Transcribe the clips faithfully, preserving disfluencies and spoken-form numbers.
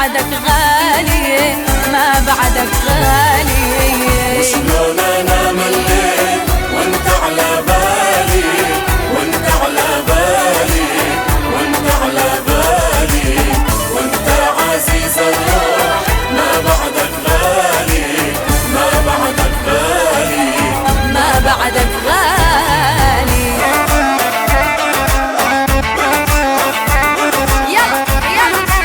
بعدك غالي، ما بعدك غالي. وشلون انا مليت وانت على بالي، وانت على بالي، وانت على بالي، وانت عزيز الروح ما بعدك غالي، ما بعدك غالي، ما بعدك غالي. يلا يلا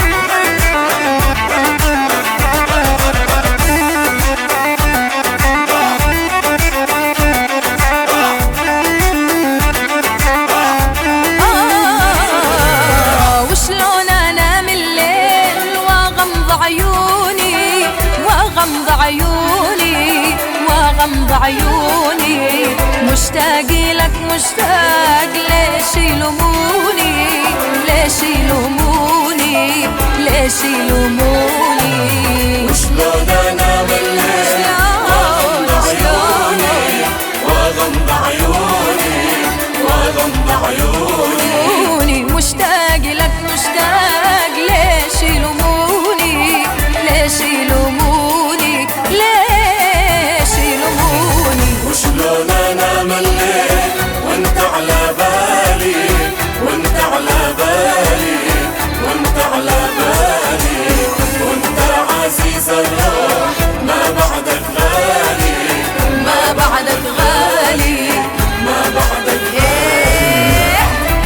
آه وشلون انا من الليل واغمض عيوني، واغمض عيوني، واغمض عيوني، مشتاق لك مشتاق. ليش يلوموني، ليش يلوموني، ليش يلوموني. وشلون انا مليت واغمض عيوني، واغمض عيوني، واغمض عيوني، مشتاق لك مشتاق. ليش يلوموني، ليش يلوموني، ليش يلوموني. وشلون انا مليت وانت على بالي، وانت على بالي، وانت على بالي، وانت عزيز الروح ما بعدك غالي، ما بعدك غالي، ما بعدك إيه.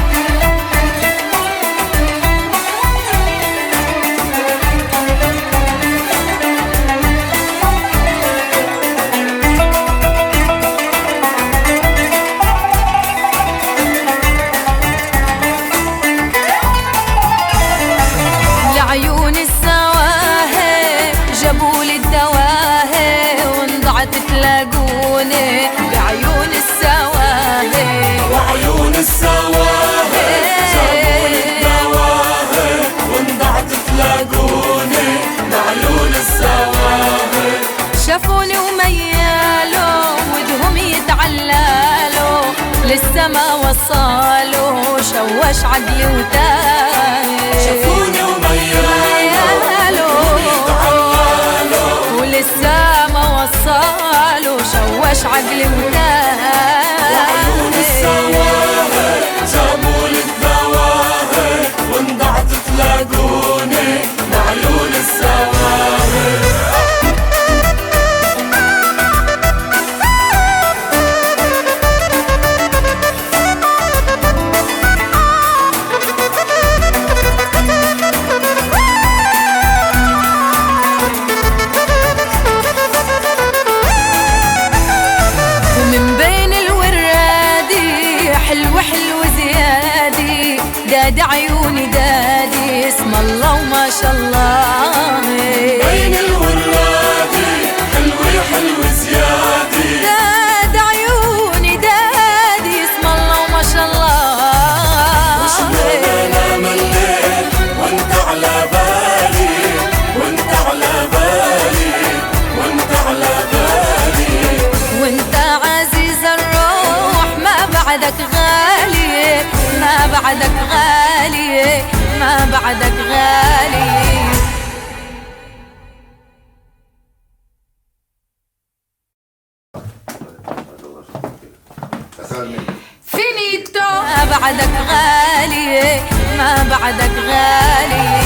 لعيون السواهي جابولي الدواهي، وانضعت تلاقوني بعيون السواهي. وعيون السواهي جابولي الدواهي، وانضعت تلاقوني بعيون السواهي. شافوني وميالوا ودهم يتعلالوا، للسما وصالوا شوش عقلي وتاهي. شافوني وميالوا وللسما وصالوا شوش عقلي وتاهي. وعيون السواهي جابولي الدواهي، وانضعت تلاقوني بعيون السواهي. ومن بين الورادي حلو حلو زيادي، داد عيوني دادي اسم الله وما شاء الله. بين الورادي حلوة حلوة زيادي، داد عيوني دادي اسم الله وما شاء الله. وشلون انا مليت وانت على بالي، وانت على بالي، وانت على بالي، وانت عزيز الروح ما بعدك غالي، ما بعدك غالي، ما بعدك غالي. فينيتو، ما بعدك غالي، ما بعدك غالي.